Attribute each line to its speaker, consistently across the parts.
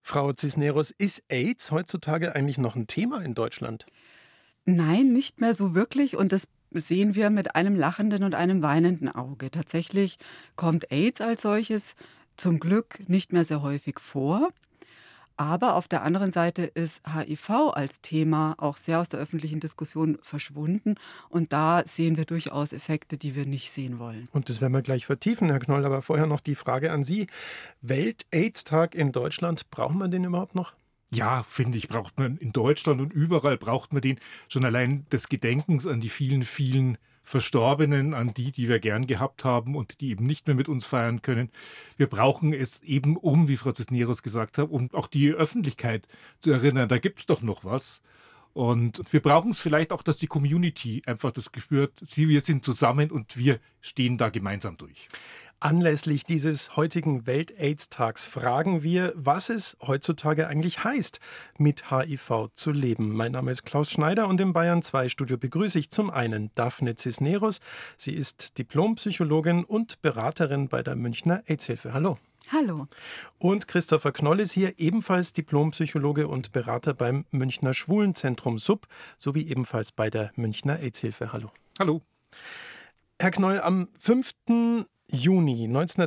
Speaker 1: Frau Cisneros, ist AIDS heutzutage eigentlich noch ein Thema in Deutschland?
Speaker 2: Nein, nicht mehr so wirklich und das sehen wir mit einem lachenden und einem weinenden Auge. Tatsächlich kommt AIDS als solches zum Glück nicht mehr sehr häufig vor, aber auf der anderen Seite ist HIV als Thema auch sehr aus der öffentlichen Diskussion verschwunden und da sehen wir durchaus Effekte, die wir nicht sehen wollen.
Speaker 1: Und das werden wir gleich vertiefen, Herr Knoll, aber vorher noch die Frage an Sie. Welt-AIDS-Tag in Deutschland, braucht man den überhaupt noch?
Speaker 3: Ja, finde ich, braucht man in Deutschland und überall braucht man den. Schon allein des Gedenkens an die vielen, vielen Verstorbenen, an die wir gern gehabt haben und die eben nicht mehr mit uns feiern können. Wir brauchen es eben wie Frau Cisneros gesagt hat, um auch die Öffentlichkeit zu erinnern, da gibt es doch noch was. Und wir brauchen es vielleicht auch, dass die Community einfach das Gespür hat, wir sind zusammen und wir stehen da gemeinsam durch.
Speaker 1: Anlässlich dieses heutigen Welt-AIDS-Tags fragen wir, was es heutzutage eigentlich heißt, mit HIV zu leben. Mein Name ist Klaus Schneider und im Bayern 2 Studio begrüße ich zum einen Daphne Cisneros. Sie ist Diplompsychologin und Beraterin bei der Münchner AIDS-Hilfe. Hallo.
Speaker 2: Hallo.
Speaker 1: Und Christopher Knoll ist hier, ebenfalls Diplompsychologe und Berater beim Münchner Schwulenzentrum SUB sowie ebenfalls bei der Münchner AIDS-Hilfe. Hallo.
Speaker 3: Hallo.
Speaker 1: Herr Knoll, am 5. Juni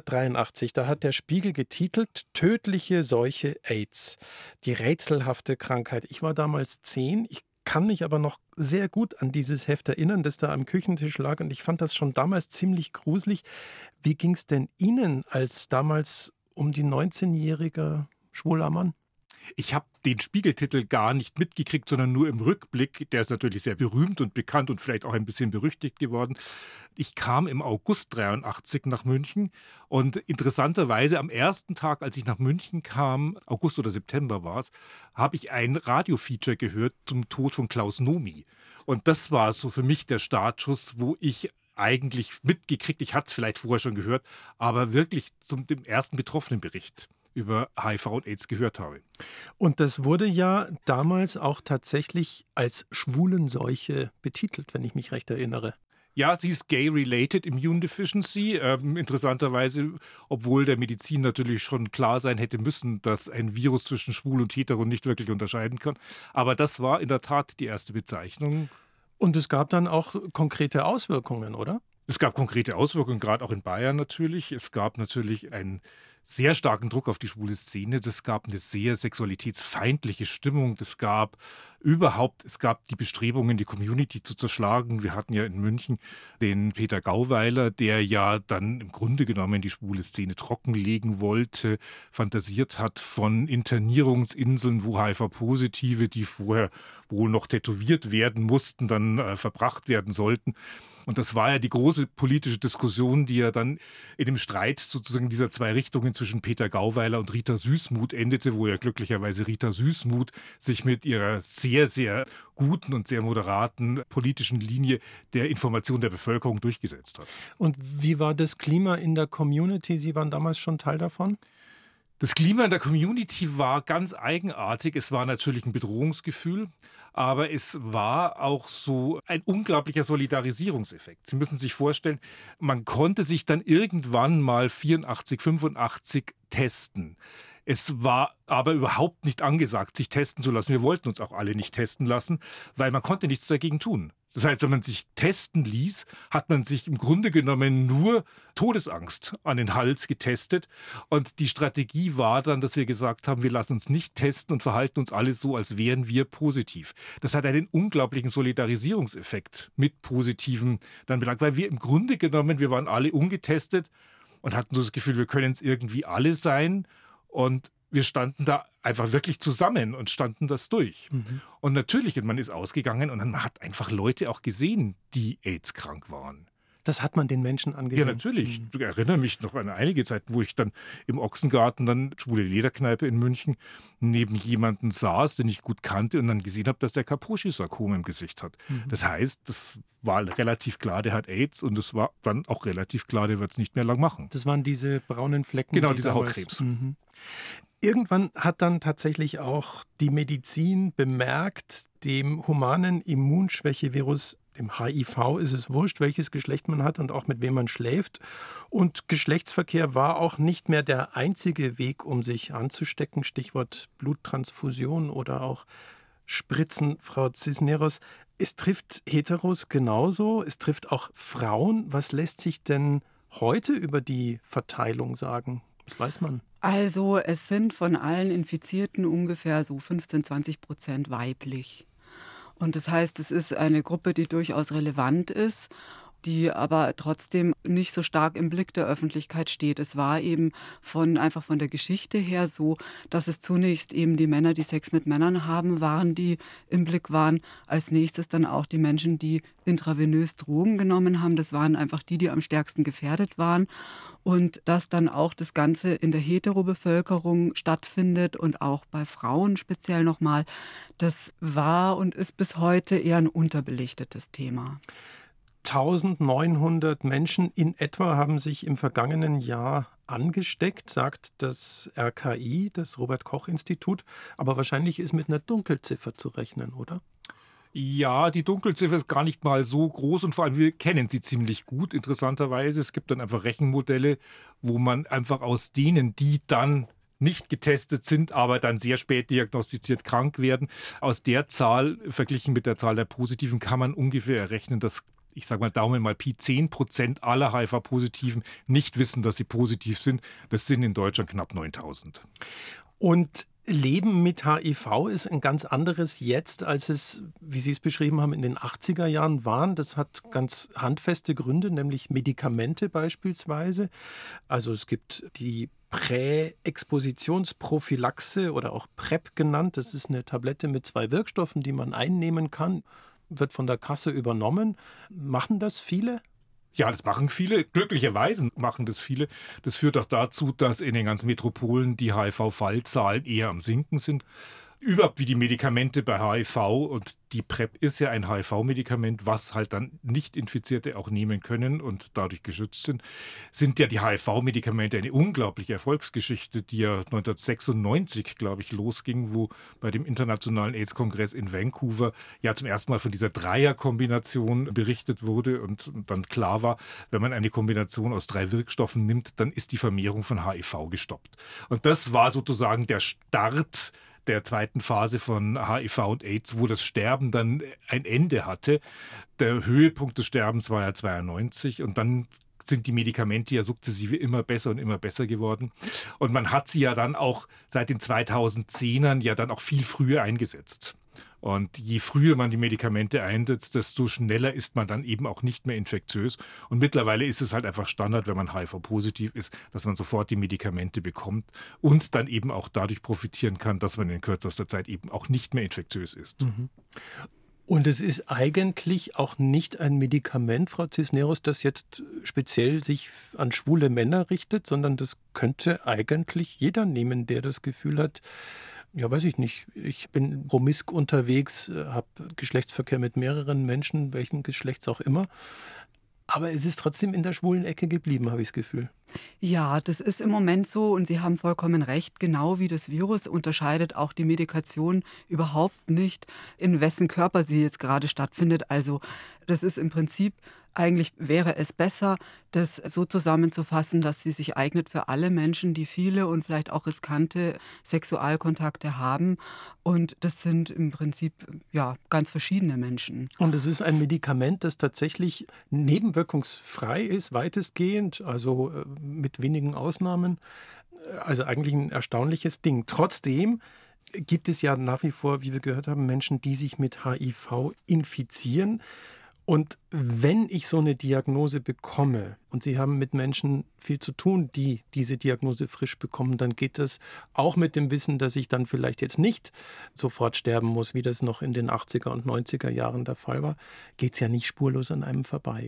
Speaker 1: 1983, da hat der Spiegel getitelt Tödliche Seuche AIDS, die rätselhafte Krankheit. Ich war damals 10, ich kann mich aber noch sehr gut an dieses Heft erinnern, das da am Küchentisch lag und ich fand das schon damals ziemlich gruselig. Wie ging es denn Ihnen als damals um die 19-jähriger schwuler Mann?
Speaker 3: Ich habe den Spiegeltitel gar nicht mitgekriegt, sondern nur im Rückblick. Der ist natürlich sehr berühmt und bekannt und vielleicht auch ein bisschen berüchtigt geworden. Ich kam im August 83 nach München und interessanterweise am ersten Tag, als ich nach München kam, August oder September war es, habe ich ein Radiofeature gehört zum Tod von Klaus Nomi. Und das war so für mich der Startschuss, wo ich eigentlich mitgekriegt, ich hatte es vielleicht vorher schon gehört, aber wirklich dem ersten Betroffenenbericht über HIV und AIDS gehört habe.
Speaker 1: Und das wurde ja damals auch tatsächlich als Schwulenseuche betitelt, wenn ich mich recht erinnere.
Speaker 3: Ja, sie ist Gay-Related Immune Deficiency. Interessanterweise, obwohl der Medizin natürlich schon klar sein hätte müssen, dass ein Virus zwischen Schwul und Hetero nicht wirklich unterscheiden kann. Aber das war in der Tat die erste Bezeichnung.
Speaker 1: Und es gab dann auch konkrete Auswirkungen, oder?
Speaker 3: Es gab konkrete Auswirkungen, gerade auch in Bayern natürlich. Es gab natürlich einen sehr starken Druck auf die schwule Szene. Es gab eine sehr sexualitätsfeindliche Stimmung. Es gab die Bestrebungen, die Community zu zerschlagen. Wir hatten ja in München den Peter Gauweiler, der ja dann im Grunde genommen die schwule Szene trockenlegen wollte, fantasiert hat von Internierungsinseln, wo HIV-Positive, die vorher wohl noch tätowiert werden mussten, dann verbracht werden sollten. Und das war ja die große politische Diskussion, die ja dann in dem Streit sozusagen dieser zwei Richtungen zwischen Peter Gauweiler und Rita Süssmuth endete, wo ja glücklicherweise Rita Süssmuth sich mit ihrer sehr, sehr guten und sehr moderaten politischen Linie der Information der Bevölkerung durchgesetzt hat.
Speaker 1: Und wie war das Klima in der Community? Sie waren damals schon Teil davon?
Speaker 3: Das Klima in der Community war ganz eigenartig. Es war natürlich ein Bedrohungsgefühl, aber es war auch so ein unglaublicher Solidarisierungseffekt. Sie müssen sich vorstellen, man konnte sich dann irgendwann mal 84, 85 testen. Es war aber überhaupt nicht angesagt, sich testen zu lassen. Wir wollten uns auch alle nicht testen lassen, weil man konnte nichts dagegen tun. Das heißt, wenn man sich testen ließ, hat man sich im Grunde genommen nur Todesangst an den Hals getestet. Und die Strategie war dann, dass wir gesagt haben, wir lassen uns nicht testen und verhalten uns alle so, als wären wir positiv. Das hat einen unglaublichen Solidarisierungseffekt mit Positiven dann belangt, weil wir im Grunde genommen, wir waren alle ungetestet und hatten so das Gefühl, wir können es irgendwie alle sein. Und wir standen da einfach wirklich zusammen und standen das durch. Und natürlich, man ist ausgegangen und man hat einfach Leute auch gesehen, die AIDS-krank waren.
Speaker 1: Das hat man den Menschen angesehen?
Speaker 3: Ja, natürlich. Ich erinnere mich noch an einige Zeit, wo ich dann im Ochsengarten, dann schwule Lederkneipe in München, neben jemanden saß, den ich gut kannte und dann gesehen habe, dass der Kaposi-Sarkom im Gesicht hat. Das heißt, das war relativ klar, der hat AIDS und es war dann auch relativ klar, der wird es nicht mehr lang machen.
Speaker 1: Das waren diese braunen Flecken?
Speaker 3: Genau, dieser Hautkrebs.
Speaker 1: Irgendwann hat dann tatsächlich auch die Medizin bemerkt, dem humanen Immunschwächevirus, Dem HIV ist es wurscht, welches Geschlecht man hat und auch mit wem man schläft. Und Geschlechtsverkehr war auch nicht mehr der einzige Weg, um sich anzustecken. Stichwort Bluttransfusion oder auch Spritzen. Frau Cisneros, es trifft Heteros genauso, es trifft auch Frauen. Was lässt sich denn heute über die Verteilung sagen? Was weiß man?
Speaker 2: Also es sind von allen Infizierten ungefähr so 15-20% weiblich. Und das heißt, es ist eine Gruppe, die durchaus relevant ist, die aber trotzdem nicht so stark im Blick der Öffentlichkeit steht. Es war eben einfach von der Geschichte her so, dass es zunächst eben die Männer, die Sex mit Männern haben, waren, die im Blick waren. Als nächstes dann auch die Menschen, die intravenös Drogen genommen haben. Das waren einfach die am stärksten gefährdet waren. Und dass dann auch das Ganze in der Heterobevölkerung stattfindet und auch bei Frauen speziell nochmal, das war und ist bis heute eher ein unterbelichtetes Thema.
Speaker 1: 1900 Menschen in etwa haben sich im vergangenen Jahr angesteckt, sagt das RKI, das Robert-Koch-Institut. Aber wahrscheinlich ist mit einer Dunkelziffer zu rechnen, oder?
Speaker 3: Ja, die Dunkelziffer ist gar nicht mal so groß und vor allem wir kennen sie ziemlich gut, interessanterweise. Es gibt dann einfach Rechenmodelle, wo man einfach aus denen, die dann nicht getestet sind, aber dann sehr spät diagnostiziert krank werden, aus der Zahl, verglichen mit der Zahl der Positiven, kann man ungefähr errechnen, dass, ich sage mal Daumen mal Pi, 10% aller HIV-Positiven nicht wissen, dass sie positiv sind. Das sind in Deutschland knapp 9000.
Speaker 1: Und Leben mit HIV ist ein ganz anderes jetzt, als es, wie Sie es beschrieben haben, in den 80er Jahren waren. Das hat ganz handfeste Gründe, nämlich Medikamente beispielsweise. Also es gibt die Präexpositionsprophylaxe oder auch PrEP genannt. Das ist eine Tablette mit 2 Wirkstoffen, die man einnehmen kann, wird von der Kasse übernommen. Machen das viele?
Speaker 3: Ja, das machen viele. Glücklicherweise machen das viele. Das führt auch dazu, dass in den ganzen Metropolen die HIV-Fallzahlen eher am Sinken sind. Überhaupt wie die Medikamente bei HIV, und die PrEP ist ja ein HIV-Medikament, was halt dann Nicht-Infizierte auch nehmen können und dadurch geschützt sind ja die HIV-Medikamente eine unglaubliche Erfolgsgeschichte, die ja 1996, glaube ich, losging, wo bei dem Internationalen AIDS-Kongress in Vancouver ja zum ersten Mal von dieser Dreierkombination berichtet wurde und dann klar war, wenn man eine Kombination aus 3 Wirkstoffen nimmt, dann ist die Vermehrung von HIV gestoppt. Und das war sozusagen der Start der zweiten Phase von HIV und AIDS, wo das Sterben dann ein Ende hatte. Der Höhepunkt des Sterbens war ja 92 und dann sind die Medikamente ja sukzessive immer besser und immer besser geworden. Und man hat sie ja dann auch seit den 2010ern ja dann auch viel früher eingesetzt. Und je früher man die Medikamente einsetzt, desto schneller ist man dann eben auch nicht mehr infektiös. Und mittlerweile ist es halt einfach Standard, wenn man HIV-positiv ist, dass man sofort die Medikamente bekommt und dann eben auch dadurch profitieren kann, dass man in kürzester Zeit eben auch nicht mehr infektiös ist.
Speaker 1: Mhm. Und es ist eigentlich auch nicht ein Medikament, Frau Cisneros, das jetzt speziell sich an schwule Männer richtet, sondern das könnte eigentlich jeder nehmen, der das Gefühl hat, ja, weiß ich nicht, ich bin promisk unterwegs, habe Geschlechtsverkehr mit mehreren Menschen, welchen Geschlechts auch immer. Aber es ist trotzdem in der schwulen Ecke geblieben, habe ich das Gefühl.
Speaker 2: Ja, das ist im Moment so und Sie haben vollkommen recht. Genau wie das Virus unterscheidet auch die Medikation überhaupt nicht, in wessen Körper sie jetzt gerade stattfindet. Also das ist im Prinzip, eigentlich wäre es besser, das so zusammenzufassen, dass sie sich eignet für alle Menschen, die viele und vielleicht auch riskante Sexualkontakte haben. Und das sind im Prinzip ja ganz verschiedene Menschen.
Speaker 1: Und es ist ein Medikament, das tatsächlich nebenwirkungsfrei ist, weitestgehend, also mit wenigen Ausnahmen. Also eigentlich ein erstaunliches Ding. Trotzdem gibt es ja nach wie vor, wie wir gehört haben, Menschen, die sich mit HIV infizieren. Und wenn ich so eine Diagnose bekomme, und Sie haben mit Menschen viel zu tun, die diese Diagnose frisch bekommen, dann geht das auch mit dem Wissen, dass ich dann vielleicht jetzt nicht sofort sterben muss, wie das noch in den 80er und 90er Jahren der Fall war, geht es ja nicht spurlos an einem vorbei, oder?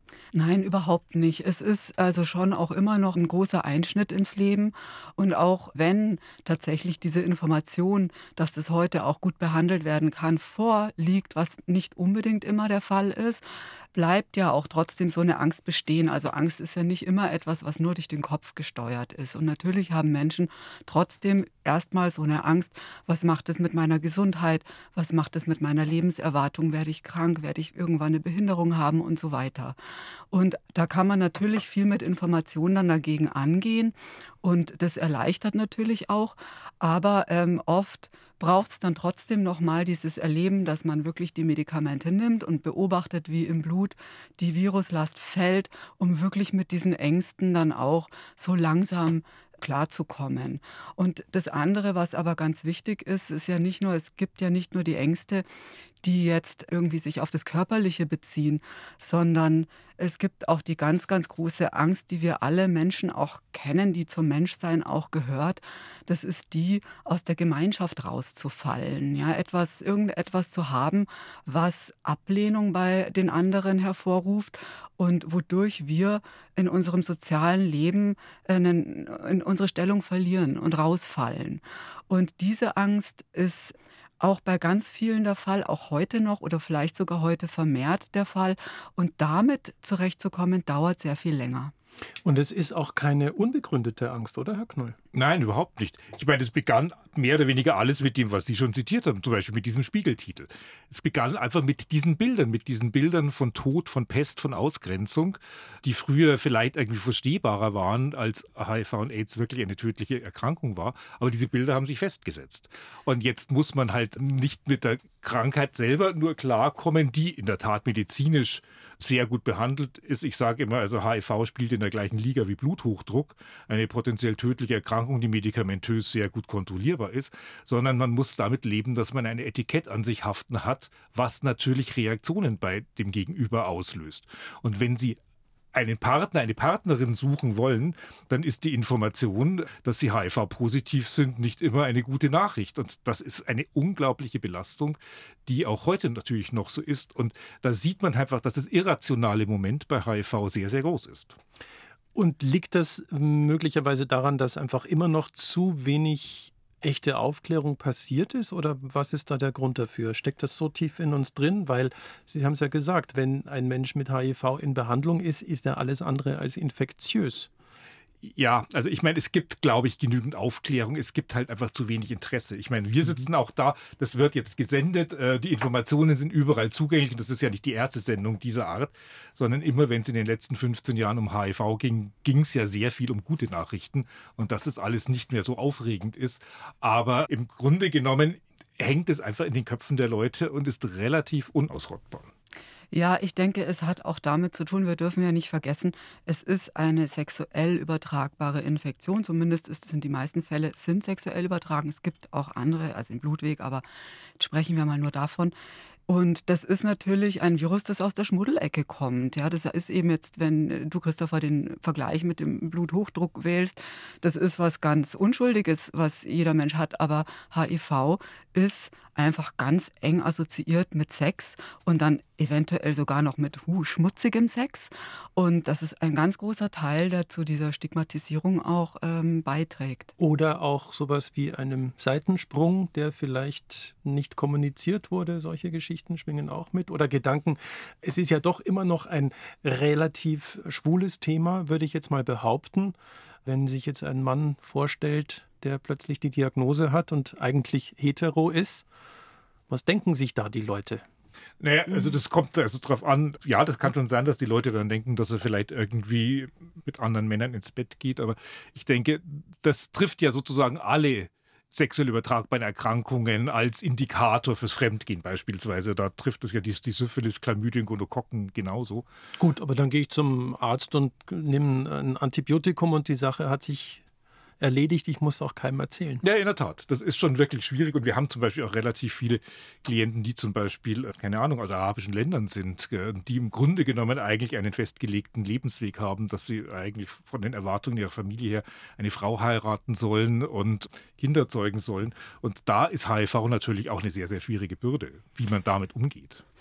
Speaker 2: Nein, überhaupt nicht. Es ist also schon auch immer noch ein großer Einschnitt ins Leben. Und auch wenn tatsächlich diese Information, dass das heute auch gut behandelt werden kann, vorliegt, was nicht unbedingt immer der Fall ist, bleibt ja auch trotzdem so eine Angst bestehen. Also Angst ist ja nicht immer etwas, was nur durch den Kopf gesteuert ist. Und natürlich haben Menschen trotzdem erstmal so eine Angst, was macht es mit meiner Gesundheit, was macht es mit meiner Lebenserwartung, werde ich krank, werde ich irgendwann eine Behinderung haben und so weiter. Und da kann man natürlich viel mit Informationen dann dagegen angehen und das erleichtert natürlich auch, aber oft braucht es dann trotzdem noch mal dieses Erleben, dass man wirklich die Medikamente nimmt und beobachtet, wie im Blut die Viruslast fällt, um wirklich mit diesen Ängsten dann auch so langsam klarzukommen. Und das andere, was aber ganz wichtig ist, ist ja nicht nur, es gibt ja nicht nur die Ängste, die jetzt irgendwie sich auf das Körperliche beziehen, sondern es gibt auch die ganz, ganz große Angst, die wir alle Menschen auch kennen, die zum Menschsein auch gehört. Das ist die, aus der Gemeinschaft rauszufallen, ja, irgendetwas zu haben, was Ablehnung bei den anderen hervorruft und wodurch wir in unserem sozialen Leben in unsere Stellung verlieren und rausfallen. Und diese Angst ist auch bei ganz vielen der Fall, auch heute noch oder vielleicht sogar heute vermehrt der Fall. Und damit zurechtzukommen, dauert sehr viel länger.
Speaker 1: Und es ist auch keine unbegründete Angst, oder, Herr Knoll?
Speaker 3: Nein, überhaupt nicht. Ich meine, es begann mehr oder weniger alles mit dem, was Sie schon zitiert haben, zum Beispiel mit diesem Spiegeltitel. Es begann einfach mit diesen Bildern von Tod, von Pest, von Ausgrenzung, die früher vielleicht irgendwie verstehbarer waren, als HIV und AIDS wirklich eine tödliche Erkrankung war. Aber diese Bilder haben sich festgesetzt. Und jetzt muss man halt nicht mit der Krankheit selber nur klarkommen, die in der Tat medizinisch sehr gut behandelt ist. Ich sage immer, also HIV spielt in der gleichen Liga wie Bluthochdruck, eine potenziell tödliche Erkrankung, die medikamentös sehr gut kontrollierbar ist, sondern man muss damit leben, dass man ein Etikett an sich haften hat, was natürlich Reaktionen bei dem Gegenüber auslöst. Und wenn Sie einen Partner, eine Partnerin suchen wollen, dann ist die Information, dass sie HIV-positiv sind, nicht immer eine gute Nachricht. Und das ist eine unglaubliche Belastung, die auch heute natürlich noch so ist. Und da sieht man einfach, dass das irrationale Moment bei HIV sehr, sehr groß ist.
Speaker 1: Und liegt das möglicherweise daran, dass einfach immer noch zu wenig echte Aufklärung passiert ist? Oder was ist da der Grund dafür? Steckt das so tief in uns drin? Weil, Sie haben es ja gesagt, wenn ein Mensch mit HIV in Behandlung ist, ist er alles andere als infektiös.
Speaker 3: Ja, also ich meine, es gibt, glaube ich, genügend Aufklärung. Es gibt halt einfach zu wenig Interesse. Ich meine, wir sitzen auch da, das wird jetzt gesendet, die Informationen sind überall zugänglich. Und das ist ja nicht die erste Sendung dieser Art, sondern immer, wenn es in den letzten 15 Jahren um HIV ging, ging es ja sehr viel um gute Nachrichten. Und dass das alles nicht mehr so aufregend ist. Aber im Grunde genommen hängt es einfach in den Köpfen der Leute und ist relativ unausrottbar.
Speaker 2: Ja, ich denke, es hat auch damit zu tun, wir dürfen ja nicht vergessen, es ist eine sexuell übertragbare Infektion, sind die meisten Fälle sind sexuell übertragen. Es gibt auch andere, also im Blutweg, aber jetzt sprechen wir mal nur davon. Und das ist natürlich ein Virus, das aus der Schmuddelecke kommt. Ja, das ist eben jetzt, wenn du, Christopher, den Vergleich mit dem Bluthochdruck wählst, das ist was ganz Unschuldiges, was jeder Mensch hat. Aber HIV ist einfach ganz eng assoziiert mit Sex und dann eventuell sogar noch mit schmutzigem Sex. Und das ist ein ganz großer Teil, der zu dieser Stigmatisierung auch beiträgt.
Speaker 1: Oder auch sowas wie einem Seitensprung, der vielleicht nicht kommuniziert wurde. Solche Geschichten schwingen auch mit. Oder Gedanken. Es ist ja doch immer noch ein relativ schwules Thema, würde ich jetzt mal behaupten. Wenn sich jetzt ein Mann vorstellt, der plötzlich die Diagnose hat und eigentlich hetero ist, was denken sich da die Leute?
Speaker 3: Naja, also das kommt also drauf an. Ja, das kann schon sein, dass die Leute dann denken, dass er vielleicht irgendwie mit anderen Männern ins Bett geht. Aber ich denke, das trifft ja sozusagen alle sexuell übertragbaren Erkrankungen als Indikator fürs Fremdgehen beispielsweise. Da trifft es ja die Syphilis, Chlamydien, Gonokokken genauso.
Speaker 1: Gut, aber dann gehe ich zum Arzt und nehme ein Antibiotikum und die Sache hat sich erledigt. Ich muss auch keinem erzählen.
Speaker 3: Ja, in der Tat. Das ist schon wirklich schwierig. Und wir haben zum Beispiel auch relativ viele Klienten, die zum Beispiel, keine Ahnung, aus arabischen Ländern sind, die im Grunde genommen eigentlich einen festgelegten Lebensweg haben, dass sie eigentlich von den Erwartungen ihrer Familie her eine Frau heiraten sollen und Kinder zeugen sollen. Und da ist HIV natürlich auch eine sehr, sehr schwierige Bürde, wie man damit umgeht.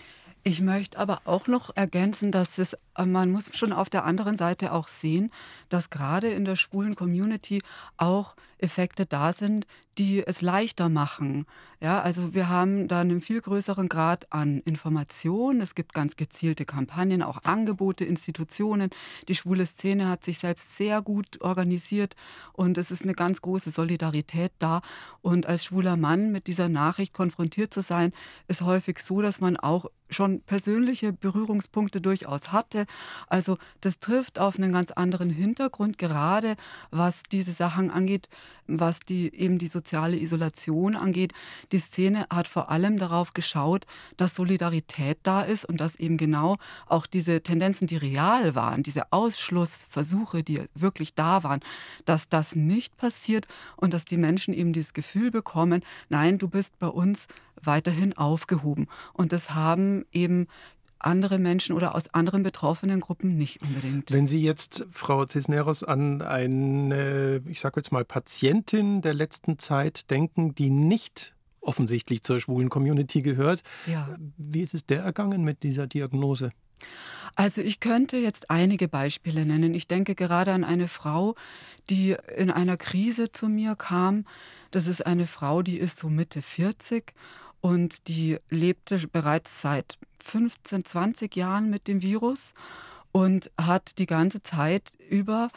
Speaker 2: Ich möchte aber auch noch ergänzen, dass man muss schon auf der anderen Seite auch sehen, dass gerade in der schwulen Community auch Effekte da sind, die es leichter machen. Ja, also wir haben da einen viel größeren Grad an Information. Es gibt ganz gezielte Kampagnen, auch Angebote, Institutionen. Die schwule Szene hat sich selbst sehr gut organisiert und es ist eine ganz große Solidarität da. Und als schwuler Mann mit dieser Nachricht konfrontiert zu sein, ist häufig so, dass man auch schon persönliche Berührungspunkte durchaus hatte. Also das trifft auf einen ganz anderen Hintergrund, gerade was diese Sachen angeht, was eben die soziale Isolation angeht. Die Szene hat vor allem darauf geschaut, dass Solidarität da ist und dass eben genau auch diese Tendenzen, die real waren, diese Ausschlussversuche, die wirklich da waren, dass das nicht passiert und dass die Menschen eben dieses Gefühl bekommen, nein, du bist bei uns weiterhin aufgehoben. Und das haben eben andere Menschen oder aus anderen betroffenen Gruppen nicht unbedingt.
Speaker 1: Wenn Sie jetzt, Frau Cisneros, an eine, ich sage jetzt mal, Patientin der letzten Zeit denken, die nicht offensichtlich zur schwulen Community gehört,
Speaker 2: Ja.
Speaker 1: wie ist es der ergangen mit dieser Diagnose?
Speaker 2: Also ich könnte jetzt einige Beispiele nennen. Ich denke gerade an eine Frau, die in einer Krise zu mir kam. Das ist eine Frau, die ist so Mitte 40 und die lebte bereits seit 15, 20 Jahren mit dem Virus und hat die ganze Zeit über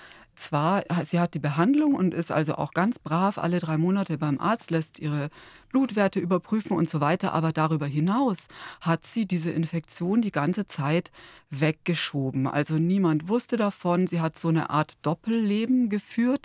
Speaker 2: sie hat die Behandlung und ist also auch ganz brav alle 3 Monate beim Arzt, lässt ihre Blutwerte überprüfen und so weiter. Aber darüber hinaus hat sie diese Infektion die ganze Zeit weggeschoben. Also niemand wusste davon. Sie hat so eine Art Doppelleben geführt.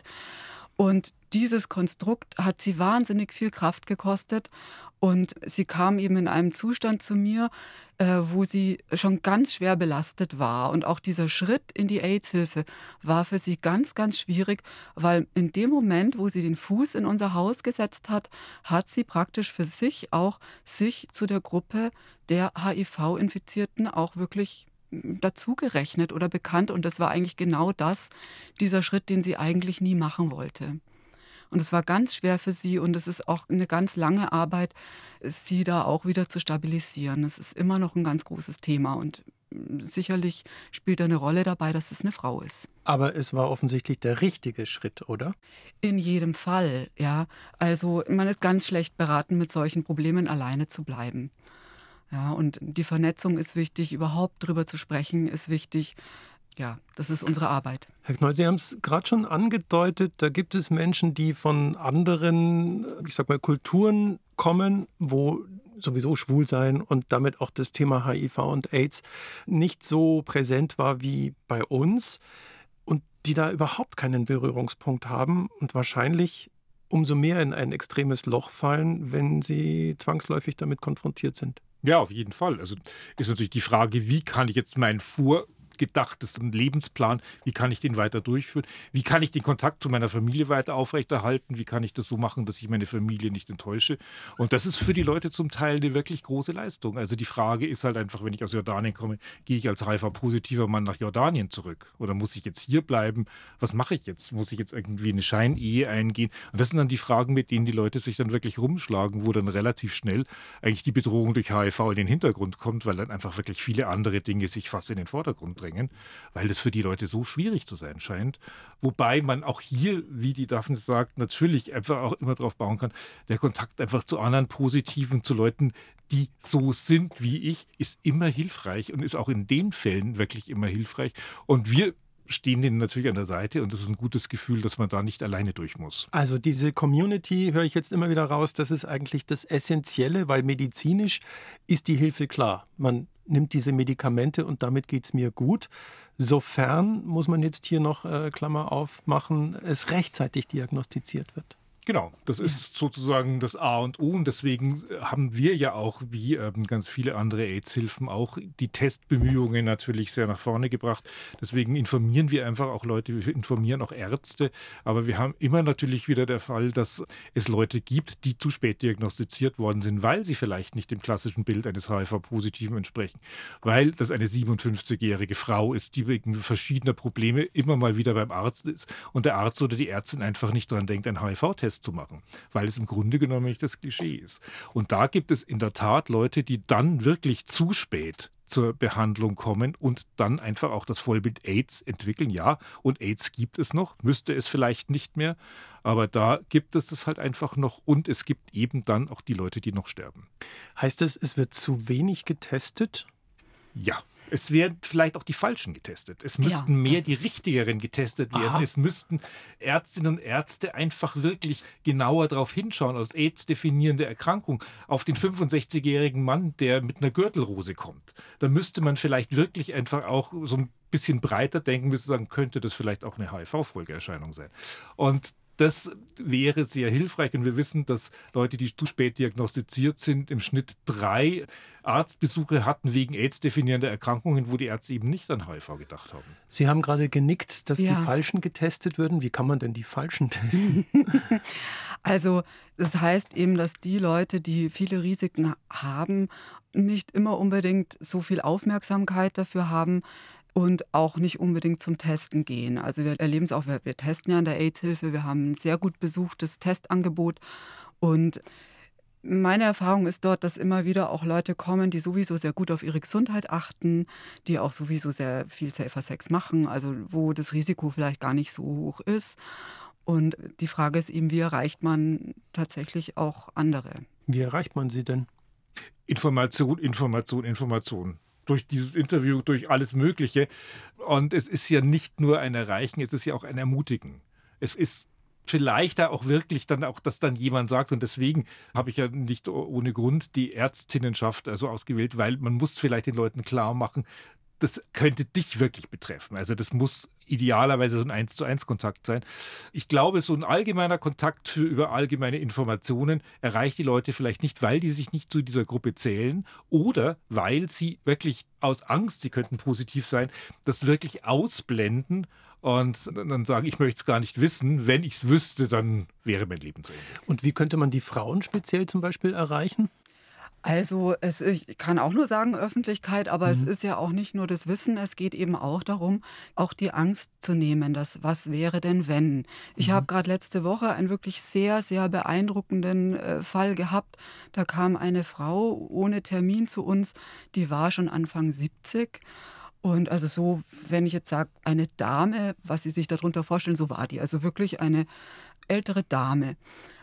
Speaker 2: Und dieses Konstrukt hat sie wahnsinnig viel Kraft gekostet. Und sie kam eben in einem Zustand zu mir, wo sie schon ganz schwer belastet war. Und auch dieser Schritt in die AIDS-Hilfe war für sie ganz, ganz schwierig, weil in dem Moment, wo sie den Fuß in unser Haus gesetzt hat, hat sie praktisch für sich auch sich zu der Gruppe der HIV-Infizierten auch wirklich dazugerechnet oder bekannt. Und das war eigentlich genau dieser Schritt, den sie eigentlich nie machen wollte. Und es war ganz schwer für sie und es ist auch eine ganz lange Arbeit, sie da auch wieder zu stabilisieren. Es ist immer noch ein ganz großes Thema und sicherlich spielt da eine Rolle dabei, dass es eine Frau ist.
Speaker 1: Aber es war offensichtlich der richtige Schritt, oder?
Speaker 2: In jedem Fall, ja. Also man ist ganz schlecht beraten, mit solchen Problemen alleine zu bleiben. Ja, und die Vernetzung ist wichtig, überhaupt drüber zu sprechen ist wichtig. Ja, das ist unsere Arbeit.
Speaker 1: Herr Knoll, Sie haben es gerade schon angedeutet, da gibt es Menschen, die von anderen, ich sag mal, Kulturen kommen, wo sowieso Schwulsein und damit auch das Thema HIV und AIDS nicht so präsent war wie bei uns und die da überhaupt keinen Berührungspunkt haben und wahrscheinlich umso mehr in ein extremes Loch fallen, wenn sie zwangsläufig damit konfrontiert sind.
Speaker 3: Ja, auf jeden Fall. Also ist natürlich die Frage, wie kann ich jetzt meinen vorgedachtes Lebensplan, wie kann ich den weiter durchführen? Wie kann ich den Kontakt zu meiner Familie weiter aufrechterhalten? Wie kann ich das so machen, dass ich meine Familie nicht enttäusche? Und das ist für die Leute zum Teil eine wirklich große Leistung. Also die Frage ist halt einfach, wenn ich aus Jordanien komme, gehe ich als HIV-positiver Mann nach Jordanien zurück? Oder muss ich jetzt hier bleiben? Was mache ich jetzt? Muss ich jetzt irgendwie eine Scheinehe eingehen? Und das sind dann die Fragen, mit denen die Leute sich dann wirklich rumschlagen, wo dann relativ schnell eigentlich die Bedrohung durch HIV in den Hintergrund kommt, weil dann einfach wirklich viele andere Dinge sich fast in den Vordergrund drängen, weil das für die Leute so schwierig zu sein scheint. Wobei man auch hier, wie die Daphne sagt, natürlich einfach auch immer darauf bauen kann, der Kontakt einfach zu anderen Positiven, zu Leuten, die so sind wie ich, ist immer hilfreich und ist auch in den Fällen wirklich immer hilfreich. Und wir stehen denen natürlich an der Seite und das ist ein gutes Gefühl, dass man da nicht alleine durch muss.
Speaker 1: Also diese Community, höre ich jetzt immer wieder raus, das ist eigentlich das Essentielle, weil medizinisch ist die Hilfe klar. Man nimmt diese Medikamente und damit geht es mir gut. Sofern, muss man jetzt hier noch Klammer aufmachen, es rechtzeitig diagnostiziert wird.
Speaker 3: Genau, das ist sozusagen das A und O und deswegen haben wir ja auch, wie ganz viele andere AIDS-Hilfen, auch die Testbemühungen natürlich sehr nach vorne gebracht. Deswegen informieren wir einfach auch Leute, wir informieren auch Ärzte, aber wir haben immer natürlich wieder der Fall, dass es Leute gibt, die zu spät diagnostiziert worden sind, weil sie vielleicht nicht dem klassischen Bild eines HIV-Positiven entsprechen, weil das eine 57-jährige Frau ist, die wegen verschiedener Probleme immer mal wieder beim Arzt ist und der Arzt oder die Ärztin einfach nicht daran denkt, einen HIV-Test zu machen, weil es im Grunde genommen nicht das Klischee ist. Und da gibt es in der Tat Leute, die dann wirklich zu spät zur Behandlung kommen und dann einfach auch das Vollbild AIDS entwickeln. Ja, und AIDS gibt es noch, müsste es vielleicht nicht mehr, aber da gibt es das halt einfach noch und es gibt eben dann auch die Leute, die noch sterben.
Speaker 1: Heißt das, es wird zu wenig getestet?
Speaker 3: Ja. Es werden vielleicht auch die Falschen getestet. Es müssten mehr die Richtigeren getestet werden.
Speaker 1: Aha.
Speaker 3: Es müssten Ärztinnen und Ärzte einfach wirklich genauer darauf hinschauen, aus AIDS definierende Erkrankung, auf den 65-jährigen Mann, der mit einer Gürtelrose kommt. Da müsste man vielleicht wirklich einfach auch so ein bisschen breiter denken, müsste sagen, könnte das vielleicht auch eine HIV-Folgeerscheinung sein. Und das wäre sehr hilfreich, und wir wissen, dass Leute, die zu spät diagnostiziert sind, im Schnitt 3 Arztbesuche hatten wegen AIDS-definierender Erkrankungen, wo die Ärzte eben nicht an HIV gedacht haben.
Speaker 1: Sie haben gerade genickt, dass
Speaker 2: Ja.
Speaker 1: die Falschen getestet würden. Wie kann man denn die Falschen testen?
Speaker 2: Also das heißt eben, dass die Leute, die viele Risiken haben, nicht immer unbedingt so viel Aufmerksamkeit dafür haben und auch nicht unbedingt zum Testen gehen. Also wir erleben es auch, wir testen ja an der AIDS-Hilfe, wir haben ein sehr gut besuchtes Testangebot und meine Erfahrung ist dort, dass immer wieder auch Leute kommen, die sowieso sehr gut auf ihre Gesundheit achten, die auch sowieso sehr viel Safer Sex machen, also wo das Risiko vielleicht gar nicht so hoch ist. Und die Frage ist eben, wie erreicht man tatsächlich auch andere?
Speaker 1: Wie erreicht man sie denn?
Speaker 3: Information, Information, Information. Durch dieses Interview, durch alles Mögliche. Und es ist ja nicht nur ein Erreichen, es ist ja auch ein Ermutigen. Es ist vielleicht da auch wirklich dann auch, dass dann jemand sagt, und deswegen habe ich ja nicht ohne Grund die Ärztinnenschaft also ausgewählt, weil man muss vielleicht den Leuten klar machen, das könnte dich wirklich betreffen. Also das muss idealerweise so ein 1-zu-1 Kontakt sein. Ich glaube, so ein allgemeiner Kontakt über allgemeine Informationen erreicht die Leute vielleicht nicht, weil die sich nicht zu dieser Gruppe zählen oder weil sie wirklich aus Angst, sie könnten positiv sein, das wirklich ausblenden und dann sagen, ich möchte es gar nicht wissen. Wenn ich es wüsste, dann wäre mein Leben zu Ende.
Speaker 1: Und wie könnte man die Frauen speziell zum Beispiel erreichen?
Speaker 2: Also ich kann auch nur sagen Öffentlichkeit, aber es ist ja auch nicht nur das Wissen, es geht eben auch darum, auch die Angst zu nehmen, dass was wäre denn wenn. Ich habe gerade letzte Woche einen wirklich sehr, sehr beeindruckenden Fall gehabt. Da kam eine Frau ohne Termin zu uns, die war schon Anfang 70. Und also so, wenn ich jetzt sage, eine Dame, was Sie sich darunter vorstellen, so war die. Also wirklich eine ältere Dame.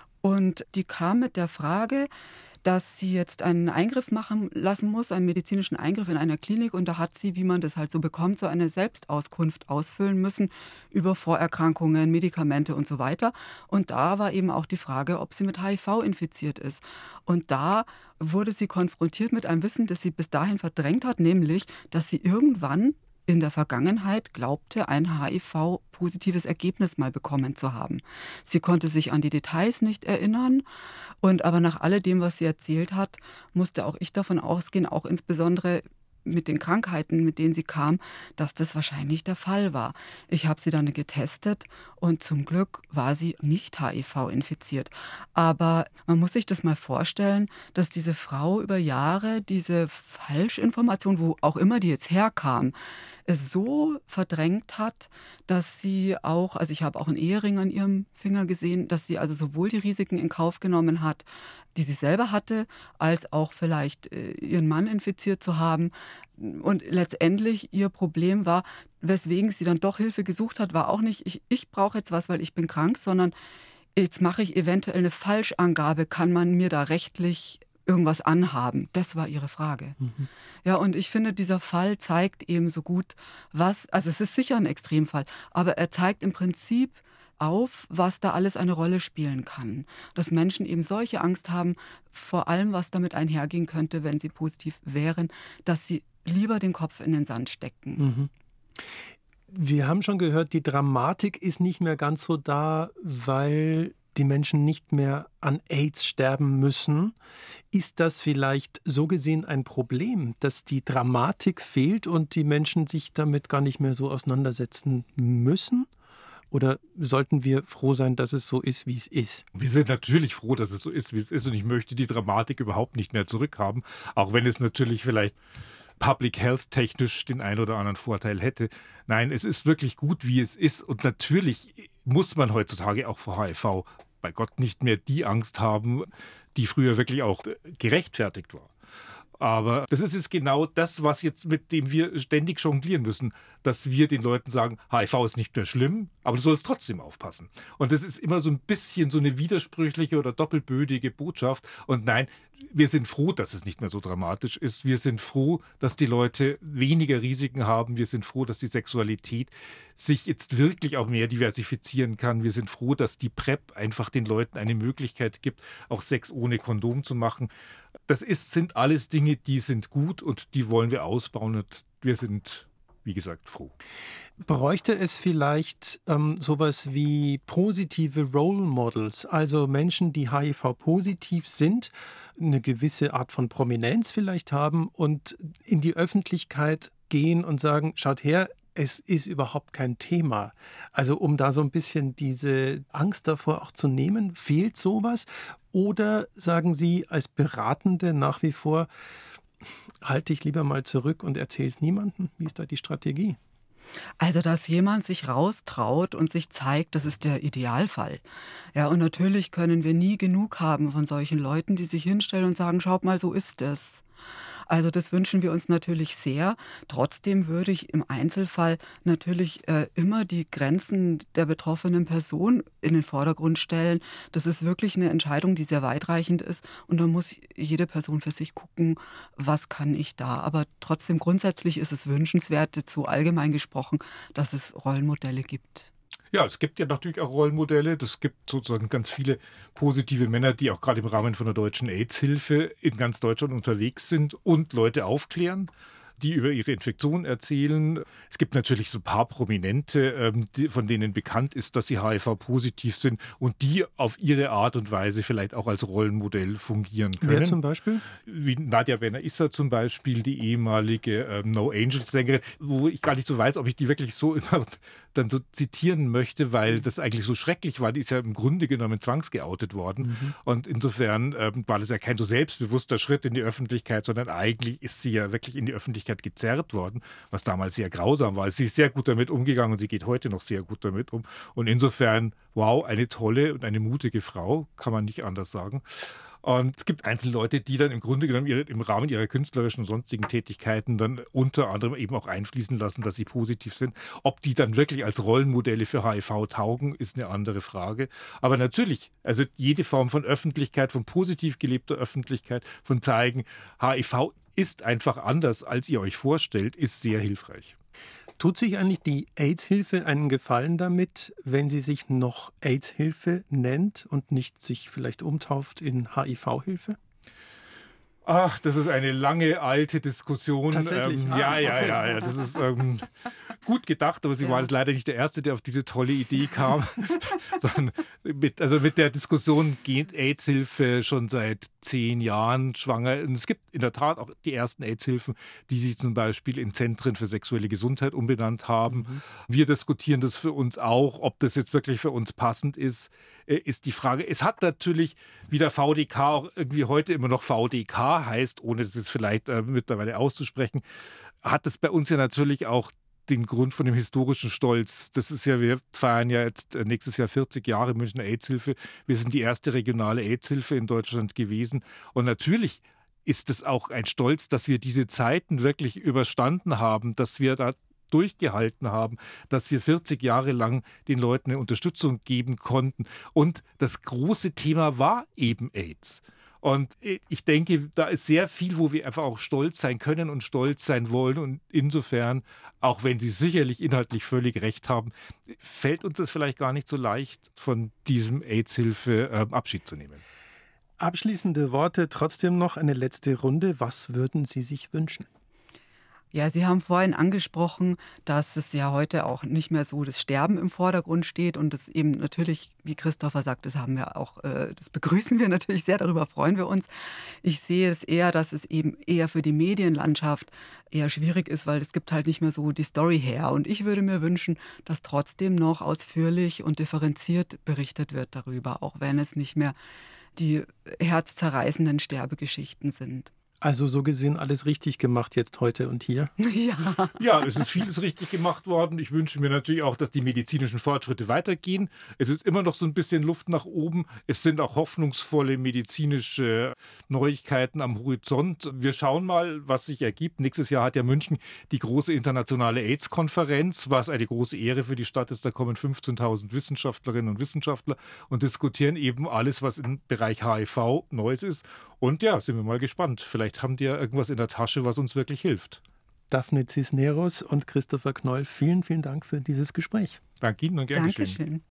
Speaker 2: Und die kam mit der Frage, dass sie jetzt einen Eingriff machen lassen muss, einen medizinischen Eingriff in einer Klinik. Und da hat sie, wie man das halt so bekommt, so eine Selbstauskunft ausfüllen müssen über Vorerkrankungen, Medikamente und so weiter. Und da war eben auch die Frage, ob sie mit HIV infiziert ist. Und da wurde sie konfrontiert mit einem Wissen, das sie bis dahin verdrängt hat, nämlich, dass sie irgendwann in der Vergangenheit glaubte, ein HIV-positives Ergebnis mal bekommen zu haben. Sie konnte sich an die Details nicht erinnern und aber nach alledem, was sie erzählt hat, musste auch ich davon ausgehen, auch insbesondere mit den Krankheiten, mit denen sie kam, dass das wahrscheinlich der Fall war. Ich habe sie dann getestet und zum Glück war sie nicht HIV-infiziert. Aber man muss sich das mal vorstellen, dass diese Frau über Jahre diese Falschinformation, wo auch immer die jetzt herkam, es so verdrängt hat, dass sie auch, also ich habe auch einen Ehering an ihrem Finger gesehen, dass sie also sowohl die Risiken in Kauf genommen hat, die sie selber hatte, als auch vielleicht ihren Mann infiziert zu haben. Und letztendlich ihr Problem war, weswegen sie dann doch Hilfe gesucht hat, war auch nicht, ich brauche jetzt was, weil ich bin krank, sondern jetzt mache ich eventuell eine Falschangabe, kann man mir da rechtlich irgendwas anhaben? Das war ihre Frage. Ja, und ich finde, dieser Fall zeigt eben so gut, also es ist sicher ein Extremfall, aber er zeigt im Prinzip auf, was da alles eine Rolle spielen kann. Dass Menschen eben solche Angst haben, vor allem was damit einhergehen könnte, wenn sie positiv wären, dass sie lieber den Kopf in den Sand stecken.
Speaker 1: Wir haben schon gehört, die Dramatik ist nicht mehr ganz so da, weil die Menschen nicht mehr an AIDS sterben müssen. Ist das vielleicht so gesehen ein Problem, dass die Dramatik fehlt und die Menschen sich damit gar nicht mehr so auseinandersetzen müssen? Oder sollten wir froh sein, dass es so ist, wie es ist?
Speaker 3: Wir sind natürlich froh, dass es so ist, wie es ist. Und ich möchte die Dramatik überhaupt nicht mehr zurückhaben. Auch wenn es natürlich vielleicht Public Health technisch den einen oder anderen Vorteil hätte. Nein, es ist wirklich gut, wie es ist. Und natürlich muss man heutzutage auch vor HIV bei Gott nicht mehr die Angst haben, die früher wirklich auch gerechtfertigt war. Aber das ist jetzt genau das, was jetzt mit dem wir ständig jonglieren müssen, dass wir den Leuten sagen, HIV ist nicht mehr schlimm, aber du sollst trotzdem aufpassen. Und das ist immer so ein bisschen so eine widersprüchliche oder doppelbödige Botschaft. Und nein, wir sind froh, dass es nicht mehr so dramatisch ist. Wir sind froh, dass die Leute weniger Risiken haben. Wir sind froh, dass die Sexualität sich jetzt wirklich auch mehr diversifizieren kann. Wir sind froh, dass die PrEP einfach den Leuten eine Möglichkeit gibt, auch Sex ohne Kondom zu machen. Sind alles Dinge, die sind gut und die wollen wir ausbauen und wir sind, wie gesagt, froh.
Speaker 1: Bräuchte es vielleicht sowas wie positive Role Models, also Menschen, die HIV-positiv sind, eine gewisse Art von Prominenz vielleicht haben und in die Öffentlichkeit gehen und sagen, schaut her, es ist überhaupt kein Thema. Also um da so ein bisschen diese Angst davor auch zu nehmen, fehlt sowas? Oder sagen Sie als Beratende nach wie vor, halte ich lieber mal zurück und erzähle es niemandem? Wie ist da die Strategie?
Speaker 2: Also, dass jemand sich raustraut und sich zeigt, das ist der Idealfall. Ja, und natürlich können wir nie genug haben von solchen Leuten, die sich hinstellen und sagen, schaut mal, so ist es. Also das wünschen wir uns natürlich sehr. Trotzdem würde ich im Einzelfall natürlich immer die Grenzen der betroffenen Person in den Vordergrund stellen. Das ist wirklich eine Entscheidung, die sehr weitreichend ist. Und da muss jede Person für sich gucken, was kann ich da. Aber trotzdem grundsätzlich ist es wünschenswert, so allgemein gesprochen, dass es Rollenmodelle gibt.
Speaker 3: Ja, es gibt ja natürlich auch Rollenmodelle. Es gibt sozusagen ganz viele positive Männer, die auch gerade im Rahmen von der Deutschen AIDS-Hilfe in ganz Deutschland unterwegs sind und Leute aufklären, die über ihre Infektion erzählen. Es gibt natürlich so ein paar Prominente, von denen bekannt ist, dass sie HIV-positiv sind und die auf ihre Art und Weise vielleicht auch als Rollenmodell fungieren können.
Speaker 1: Wer zum Beispiel?
Speaker 3: Wie Nadja Benner-Issa zum Beispiel, die ehemalige No Angels-Sängerin, wo ich gar nicht so weiß, ob ich die wirklich so immer dann so zitieren möchte, weil das eigentlich so schrecklich war. Die ist ja im Grunde genommen zwangsgeoutet worden. Und insofern war das ja kein so selbstbewusster Schritt in die Öffentlichkeit, sondern eigentlich ist sie ja wirklich in die Öffentlichkeit gezerrt worden, was damals sehr grausam war. Sie ist sehr gut damit umgegangen und sie geht heute noch sehr gut damit um. Und insofern, wow, eine tolle und eine mutige Frau, kann man nicht anders sagen. Und es gibt einzelne Leute, die dann im Grunde genommen im Rahmen ihrer künstlerischen und sonstigen Tätigkeiten dann unter anderem eben auch einfließen lassen, dass sie positiv sind. Ob die dann wirklich als Rollenmodelle für HIV taugen, ist eine andere Frage. Aber natürlich, also jede Form von Öffentlichkeit, von positiv gelebter Öffentlichkeit, von zeigen, HIV ist einfach anders, als ihr euch vorstellt, ist sehr hilfreich.
Speaker 1: Tut sich eigentlich die AIDS-Hilfe einen Gefallen damit, wenn sie sich noch AIDS-Hilfe nennt und nicht sich vielleicht umtauft in HIV-Hilfe?
Speaker 3: Ach, das ist eine lange, alte Diskussion.
Speaker 1: Tatsächlich?
Speaker 3: Ja. Das ist gut gedacht, aber sie war jetzt leider nicht der Erste, der auf diese tolle Idee kam. Sondern mit der Diskussion geht AIDS-Hilfe schon seit 10 Jahren schwanger. Und es gibt in der Tat auch die ersten AIDS-Hilfen, die sich zum Beispiel in Zentren für sexuelle Gesundheit umbenannt haben. Wir diskutieren das für uns auch. Ob das jetzt wirklich für uns passend ist die Frage. Es hat natürlich, wie der VDK auch irgendwie heute immer noch VDK heißt, ohne das jetzt vielleicht mittlerweile auszusprechen, hat es bei uns ja natürlich auch den Grund von dem historischen Stolz. Das ist ja, wir feiern ja jetzt nächstes Jahr 40 Jahre Münchner AIDS-Hilfe. Wir sind die erste regionale AIDS-Hilfe in Deutschland gewesen. Und natürlich ist es auch ein Stolz, dass wir diese Zeiten wirklich überstanden haben, dass wir da durchgehalten haben, dass wir 40 Jahre lang den Leuten eine Unterstützung geben konnten. Und das große Thema war eben AIDS. Und ich denke, da ist sehr viel, wo wir einfach auch stolz sein können und stolz sein wollen. Und insofern, auch wenn Sie sicherlich inhaltlich völlig recht haben, fällt uns das vielleicht gar nicht so leicht, von diesem AIDS-Hilfe Abschied zu nehmen.
Speaker 1: Abschließende Worte, trotzdem noch eine letzte Runde. Was würden Sie sich wünschen?
Speaker 2: Ja, Sie haben vorhin angesprochen, dass es ja heute auch nicht mehr so das Sterben im Vordergrund steht und das eben natürlich, wie Christopher sagt, das haben wir auch, das begrüßen wir natürlich sehr, darüber freuen wir uns. Ich sehe es eher, dass es eben eher für die Medienlandschaft eher schwierig ist, weil es gibt halt nicht mehr so die Story her. Und ich würde mir wünschen, dass trotzdem noch ausführlich und differenziert berichtet wird darüber, auch wenn es nicht mehr die herzzerreißenden Sterbegeschichten sind.
Speaker 1: Also so gesehen alles richtig gemacht jetzt heute und hier.
Speaker 2: Ja.
Speaker 3: Ja, es ist vieles richtig gemacht worden. Ich wünsche mir natürlich auch, dass die medizinischen Fortschritte weitergehen. Es ist immer noch so ein bisschen Luft nach oben. Es sind auch hoffnungsvolle medizinische Neuigkeiten am Horizont. Wir schauen mal, was sich ergibt. Nächstes Jahr hat ja München die große internationale AIDS-Konferenz, was eine große Ehre für die Stadt ist. Da kommen 15.000 Wissenschaftlerinnen und Wissenschaftler und diskutieren eben alles, was im Bereich HIV Neues ist. Und ja, sind wir mal gespannt. Vielleicht haben die ja irgendwas in der Tasche, was uns wirklich hilft.
Speaker 1: Daphne Cisneros und Christopher Knoll, vielen, vielen Dank für dieses Gespräch.
Speaker 3: Danke Ihnen und gern geschehen.
Speaker 2: Dankeschön.